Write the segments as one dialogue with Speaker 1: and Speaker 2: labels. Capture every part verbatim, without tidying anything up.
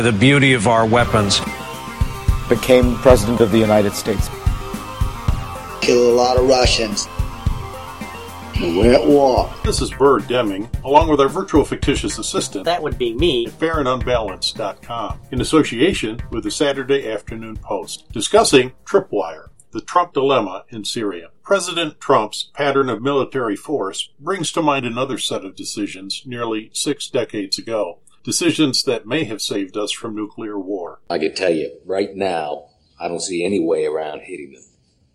Speaker 1: The beauty of our weapons.
Speaker 2: Became President of the United States.
Speaker 3: Kill a lot of Russians. We're at war.
Speaker 4: This is Bird Deming, along with our virtual fictitious assistant.
Speaker 5: That would be me.
Speaker 4: At fair and unbalanced dot com, in association with the Saturday Afternoon Post, discussing Tripwire, the Trump dilemma in Syria. President Trump's pattern of military force brings to mind another set of decisions nearly six decades ago. Decisions that may have saved us from nuclear war.
Speaker 6: I can tell you, right now, I don't see any way around hitting them.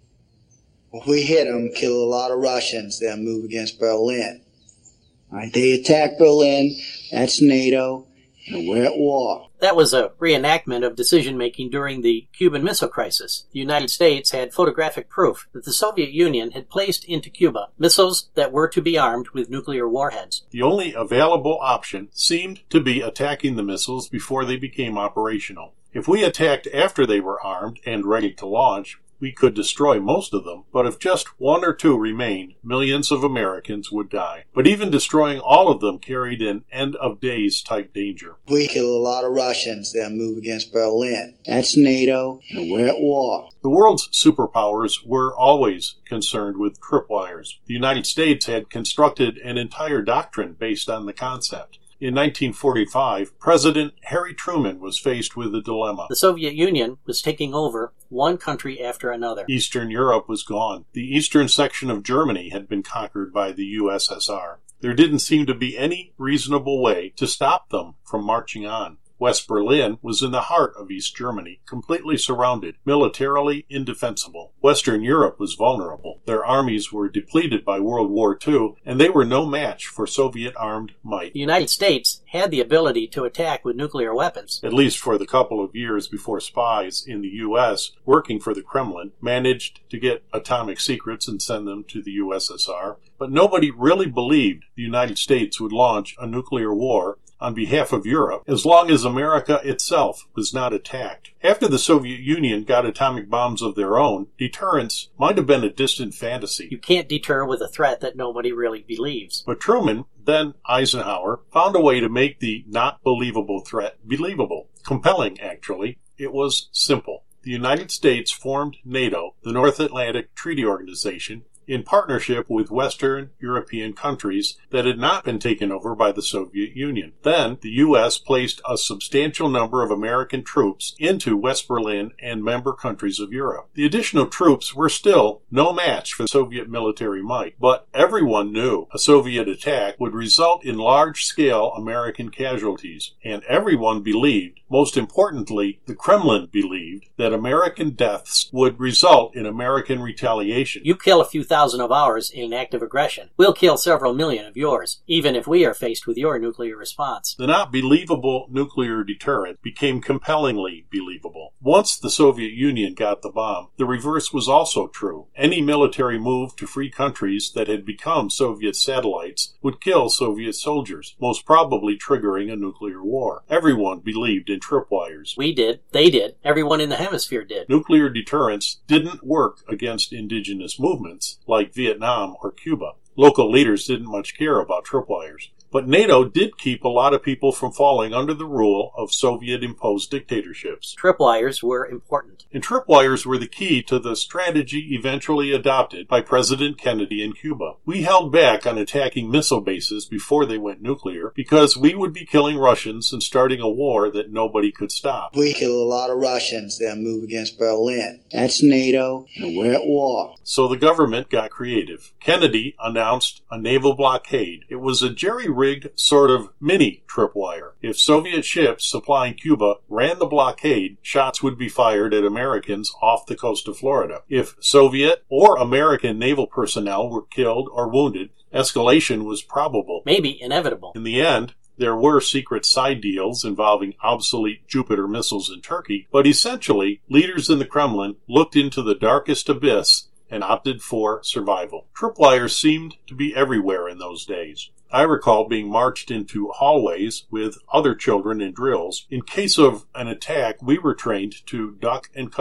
Speaker 3: If we hit them, kill a lot of Russians, they'll move against Berlin. All right, they attack Berlin, that's NATO, and we're at war.
Speaker 5: That was a reenactment of decision-making during the Cuban Missile Crisis. The United States had photographic proof that the Soviet Union had placed into Cuba missiles that were to be armed with nuclear warheads.
Speaker 4: The only available option seemed to be attacking the missiles before they became operational. If we attacked after they were armed and ready to launch, we could destroy most of them, but if just one or two remained, millions of Americans would die. But even destroying all of them carried an end-of-days type danger.
Speaker 3: If we kill a lot of Russians, they'll move against Berlin. That's NATO, and we're at war.
Speaker 4: The world's superpowers were always concerned with tripwires. The United States had constructed an entire doctrine based on the concept. In nineteen forty-five, President Harry Truman was faced with a dilemma.
Speaker 5: The Soviet Union was taking over one country after another.
Speaker 4: Eastern Europe was gone. The eastern section of Germany had been conquered by the U S S R. There didn't seem to be any reasonable way to stop them from marching on. West Berlin was in the heart of East Germany, completely surrounded, militarily indefensible. Western Europe was vulnerable. Their armies were depleted by World War Two, and they were no match for Soviet-armed might.
Speaker 5: The United States had the ability to attack with nuclear weapons.
Speaker 4: At least for the couple of years before spies in the U S, working for the Kremlin, managed to get atomic secrets and send them to the U S S R. But nobody really believed the United States would launch a nuclear war on behalf of Europe, as long as America itself was not attacked. After the Soviet Union got atomic bombs of their own, deterrence might have been a distant fantasy.
Speaker 5: You can't deter with a threat that nobody really believes.
Speaker 4: But Truman, then Eisenhower, found a way to make the not-believable threat believable. Compelling, actually. It was simple. The United States formed NATO, the North Atlantic Treaty Organization, in partnership with Western European countries that had not been taken over by the Soviet Union. Then, the U S placed a substantial number of American troops into West Berlin and member countries of Europe. The additional troops were still no match for Soviet military might, but everyone knew a Soviet attack would result in large-scale American casualties, and everyone believed, most importantly, the Kremlin believed, that American deaths would result in American retaliation.
Speaker 5: You kill a few thousand thousand of ours in active aggression. We'll kill several million of yours, even if we are faced with your nuclear response.
Speaker 4: The not believable nuclear deterrent became compellingly believable. Once the Soviet Union got the bomb, the reverse was also true. Any military move to free countries that had become Soviet satellites would kill Soviet soldiers, most probably triggering a nuclear war. Everyone believed in tripwires.
Speaker 5: We did. They did. Everyone in the hemisphere did.
Speaker 4: Nuclear deterrence didn't work against indigenous movements like Vietnam or Cuba. Local leaders didn't much care about tripwires. But NATO did keep a lot of people from falling under the rule of Soviet-imposed dictatorships.
Speaker 5: Tripwires were important.
Speaker 4: And tripwires were the key to the strategy eventually adopted by President Kennedy in Cuba. We held back on attacking missile bases before they went nuclear because we would be killing Russians and starting a war that nobody could stop.
Speaker 3: We kill a lot of Russians, they'll move against Berlin. That's NATO, and we're at war.
Speaker 4: So the government got creative. Kennedy announced a naval blockade. It was a jerry-rigged sort of mini tripwire. If Soviet ships supplying Cuba ran the blockade, shots would be fired at Americans off the coast of Florida. If Soviet or American naval personnel were killed or wounded, escalation was probable.
Speaker 5: Maybe inevitable.
Speaker 4: In the end, there were secret side deals involving obsolete Jupiter missiles in Turkey, but essentially, leaders in the Kremlin looked into the darkest abyss and opted for survival. Tripwires seemed to be everywhere in those days. I recall being marched into hallways with other children in drills. In case of an attack, we were trained to duck and cover.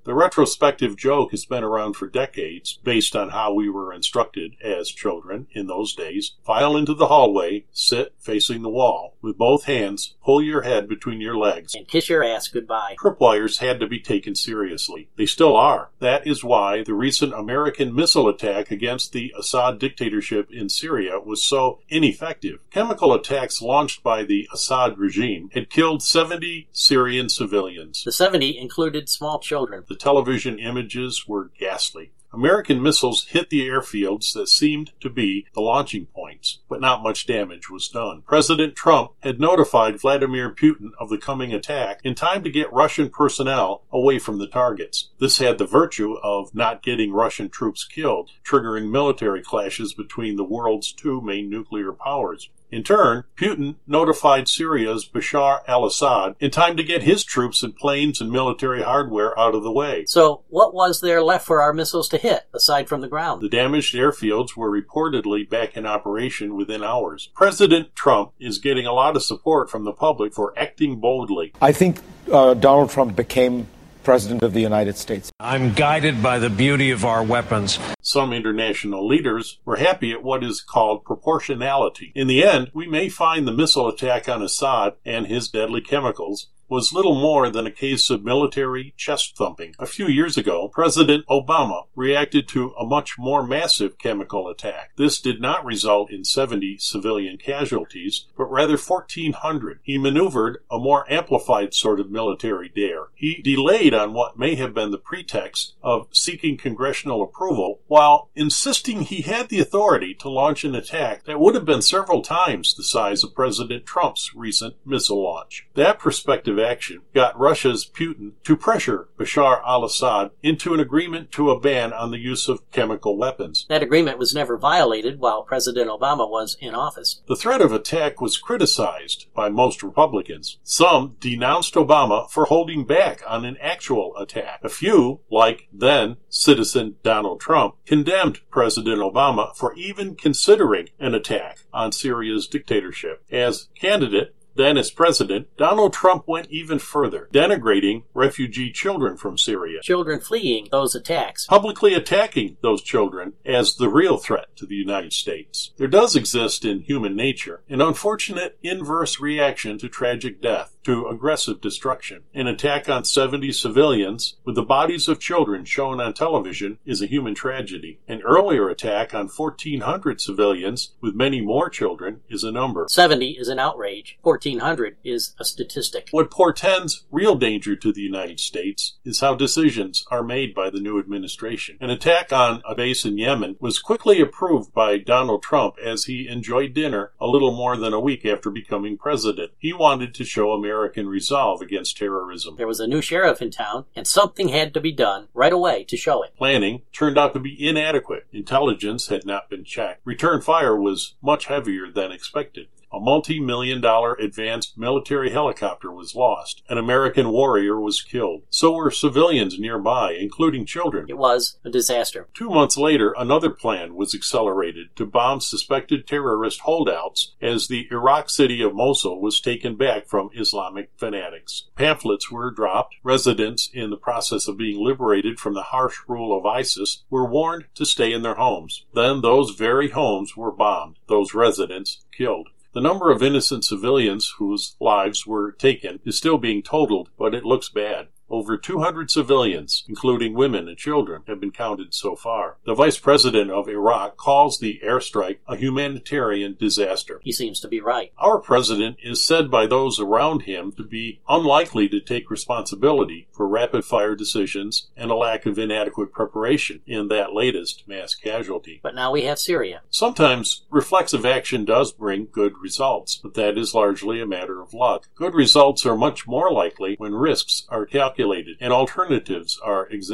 Speaker 4: The retrospective joke has been around for decades, based on how we were instructed as children in those days. File into the hallway, sit facing the wall, with both hands, pull your head between your legs,
Speaker 5: and kiss your ass goodbye.
Speaker 4: Tripwires had to be taken seriously. They still are. That is why the recent American missile attack against the Assad dictatorship in Syria was so ineffective. Chemical attacks launched by the Assad regime had killed seventy Syrian civilians.
Speaker 5: The seventy included small children.
Speaker 4: The television images were ghastly. American missiles hit the airfields that seemed to be the launching points, but not much damage was done. President Trump had notified Vladimir Putin of the coming attack in time to get Russian personnel away from the targets. This had the virtue of not getting Russian troops killed, triggering military clashes between the world's two main nuclear powers. In turn, Putin notified Syria's Bashar al-Assad in time to get his troops and planes and military hardware out of the way.
Speaker 5: So, what was there left for our missiles to hit, aside from the ground?
Speaker 4: The damaged airfields were reportedly back in operation within hours. President Trump is getting a lot of support from the public for acting boldly.
Speaker 2: I think uh, Donald Trump became President of the United States.
Speaker 1: I'm guided by the beauty of our weapons.
Speaker 4: Some international leaders were happy at what is called proportionality. In the end, we may find the missile attack on Assad and his deadly chemicals was little more than a case of military chest-thumping. A few years ago, President Obama reacted to a much more massive chemical attack. This did not result in seventy civilian casualties, but rather fourteen hundred. He maneuvered a more amplified sort of military dare. He delayed on what may have been the pretext of seeking congressional approval, while insisting he had the authority to launch an attack that would have been several times the size of President Trump's recent missile launch. That perspective action got Russia's Putin to pressure Bashar al-Assad into an agreement to a ban on the use of chemical weapons.
Speaker 5: That agreement was never violated while President Obama was in office.
Speaker 4: The threat of attack was criticized by most Republicans. Some denounced Obama for holding back on an actual attack. A few, like then citizen Donald Trump, condemned President Obama for even considering an attack on Syria's dictatorship. As candidate, then, as president, Donald Trump went even further, denigrating refugee children from Syria.
Speaker 5: Children fleeing those attacks.
Speaker 4: Publicly attacking those children as the real threat to the United States. There does exist in human nature an unfortunate inverse reaction to tragic death, to aggressive destruction. An attack on seventy civilians with the bodies of children shown on television is a human tragedy. An earlier attack on fourteen hundred civilians with many more children is a number.
Speaker 5: seventy is an outrage. fourteen hundred is a statistic.
Speaker 4: What portends real danger to the United States is how decisions are made by the new administration. An attack on a base in Yemen was quickly approved by Donald Trump as he enjoyed dinner a little more than a week after becoming president. He wanted to show American resolve against terrorism.
Speaker 5: There was a new sheriff in town, and something had to be done right away to show it.
Speaker 4: Planning turned out to be inadequate. Intelligence had not been checked. Return fire was much heavier than expected. A multi-million dollar advanced military helicopter was lost. An American warrior was killed. So were civilians nearby, including children.
Speaker 5: It was a disaster.
Speaker 4: Two months later, another plan was accelerated to bomb suspected terrorist holdouts as the Iraq city of Mosul was taken back from Islamic fanatics. Pamphlets were dropped. Residents, in the process of being liberated from the harsh rule of ISIS, were warned to stay in their homes. Then those very homes were bombed. Those residents killed. The number of innocent civilians whose lives were taken is still being totaled, but it looks bad. Over two hundred civilians, including women and children, have been counted so far. The vice president of Iraq calls the airstrike a humanitarian disaster.
Speaker 5: He seems to be right.
Speaker 4: Our president is said by those around him to be unlikely to take responsibility for rapid-fire decisions and a lack of inadequate preparation in that latest mass casualty.
Speaker 5: But now we have Syria.
Speaker 4: Sometimes reflexive action does bring good results, but that is largely a matter of luck. Good results are much more likely when risks are calculated and alternatives are examined.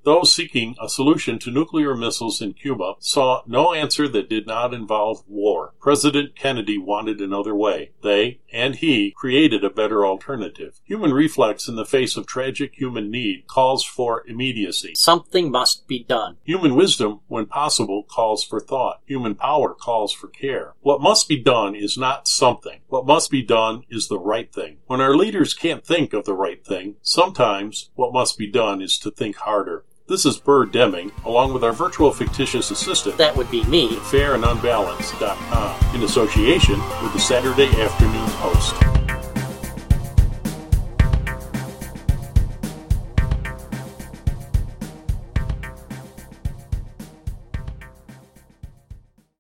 Speaker 4: Those seeking a solution to nuclear missiles in Cuba saw no answer that did not involve war. President Kennedy wanted another way. They, and he, created a better alternative. Human reflex in the face of tragic human need calls for immediacy.
Speaker 5: Something must be done.
Speaker 4: Human wisdom, when possible, calls for thought. Human power calls for care. What must be done is not something. What must be done is the right thing. When our leaders can't think of the right thing, sometimes what must be done is to think harder. This is Burr Deming, along with our virtual fictitious assistant.
Speaker 5: That would be me.
Speaker 4: fair and unbalanced dot com, in association with the Saturday Afternoon Post.